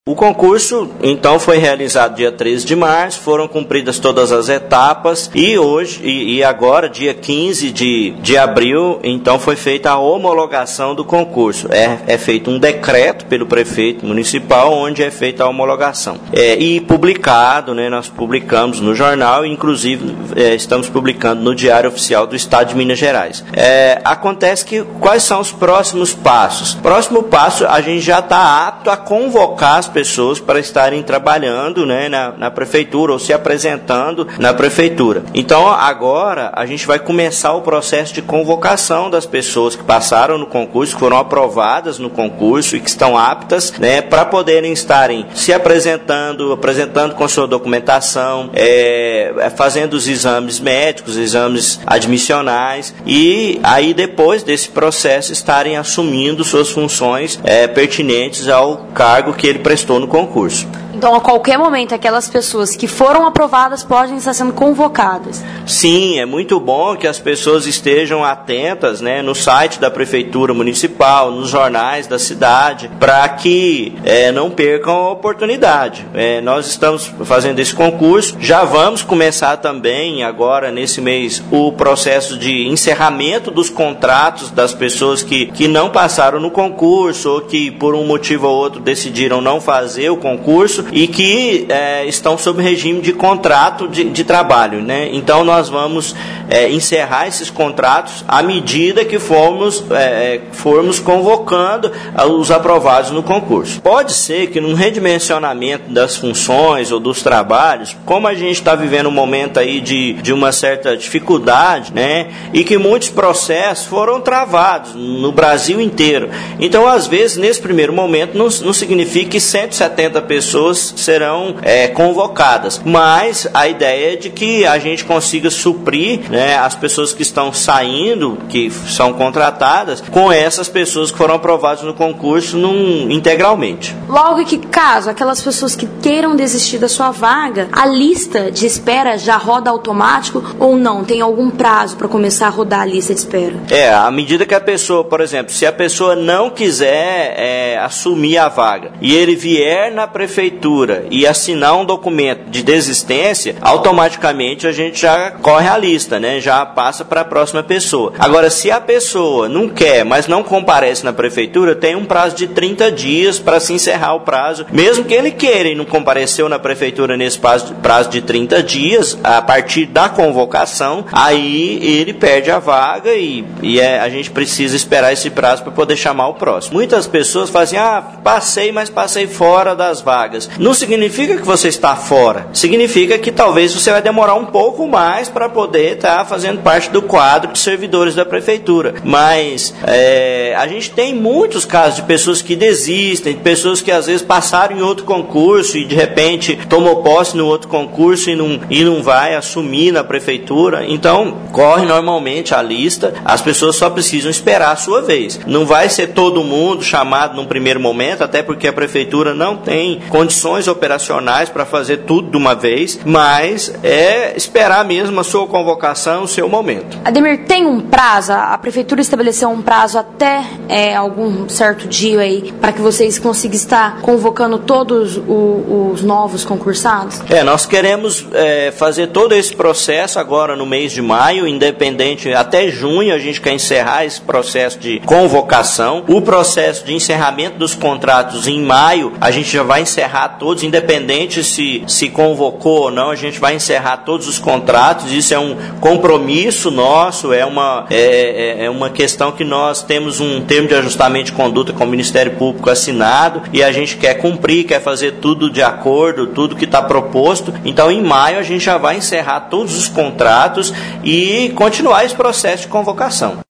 O concurso, então, foi realizado dia 13 de março, foram cumpridas todas as etapas e agora, dia 15 de abril, então foi feita a homologação do concurso. É feito um decreto pelo prefeito municipal, onde é feita a homologação. E publicado, né, nós publicamos no jornal, inclusive estamos publicando no Diário Oficial do Estado de Minas Gerais. Acontece que, quais são os próximos passos? Próximo passo, a gente já está apto a convocar as pessoas para estarem trabalhando, né, na prefeitura ou se apresentando na prefeitura. Então, agora, a gente vai começar o processo de convocação das pessoas que passaram no concurso, que foram aprovadas no concurso e que estão aptas, né, para poderem estarem se apresentando com sua documentação, fazendo os exames médicos, exames admissionais, e aí depois desse processo estarem assumindo suas funções pertinentes ao cargo que ele prestou no concurso. Então, a qualquer momento, aquelas pessoas que foram aprovadas podem estar sendo convocadas. Sim, é muito bom que as pessoas estejam atentas, né, no site da Prefeitura Municipal, nos jornais da cidade, para que não percam a oportunidade. Nós estamos fazendo esse concurso, já vamos começar também, agora nesse mês, o processo de encerramento dos contratos das pessoas que não passaram no concurso ou que, por um motivo ou outro, decidiram não fazer o concurso e que estão sob regime de contrato de trabalho, né? Então nós vamos encerrar esses contratos à medida que formos convocando os aprovados no concurso. Pode ser que num redimensionamento das funções ou dos trabalhos, como a gente está vivendo um momento aí de uma certa dificuldade, né? E que muitos processos foram travados no Brasil inteiro. Então, às vezes, nesse primeiro momento, não significa que 170 pessoas serão convocadas, mas a ideia é de que a gente consiga suprir, né, as pessoas que estão saindo, que são contratadas, com essas pessoas que foram aprovadas no concurso integralmente. Logo que, caso aquelas pessoas que queiram desistir da sua vaga, a lista de espera já roda automático ou não? Tem algum prazo para começar a rodar a lista de espera? À medida que a pessoa, por exemplo, se a pessoa não quiser assumir a vaga e ele vier na prefeitura e assinar um documento de desistência, automaticamente a gente já corre a lista, né? Já passa para a próxima pessoa. Agora, se a pessoa não quer, mas não comparece na prefeitura, tem um prazo de 30 dias para se encerrar o prazo. Mesmo que ele queira e não compareceu na prefeitura nesse prazo de 30 dias, a partir da convocação, aí ele perde a vaga e a gente precisa esperar esse prazo para poder chamar o próximo. Muitas pessoas fazem, mas passei fora das vagas. Não significa que você está fora. Significa que talvez você vai demorar um pouco mais para poder estar fazendo parte do quadro de servidores da prefeitura. Mas a gente tem muitos casos de pessoas que desistem, de pessoas que às vezes passaram em outro concurso e de repente tomou posse no outro concurso e não vai assumir na prefeitura. Então, corre normalmente a lista, as pessoas só precisam esperar a sua vez. Não vai ser todo mundo chamado num primeiro momento, até porque a prefeitura não tem condições operacionais para fazer tudo de uma vez, mas esperar mesmo a sua convocação, o seu momento. Ademir, tem um prazo? A prefeitura estabeleceu um prazo até algum certo dia aí para que vocês consigam estar convocando todos os novos concursados? Nós queremos fazer todo esse processo agora no mês de maio, independente, até junho a gente quer encerrar esse processo de convocação. O processo de encerramento dos contratos em maio, a gente já vai encerrar todos, independente se convocou ou não, a gente vai encerrar todos os contratos. Isso é um compromisso nosso, é uma questão que nós temos um termo de ajustamento de conduta com o Ministério Público assinado e a gente quer cumprir, quer fazer tudo de acordo, tudo que está proposto. Então, em maio, a gente já vai encerrar todos os contratos e continuar esse processo de convocação.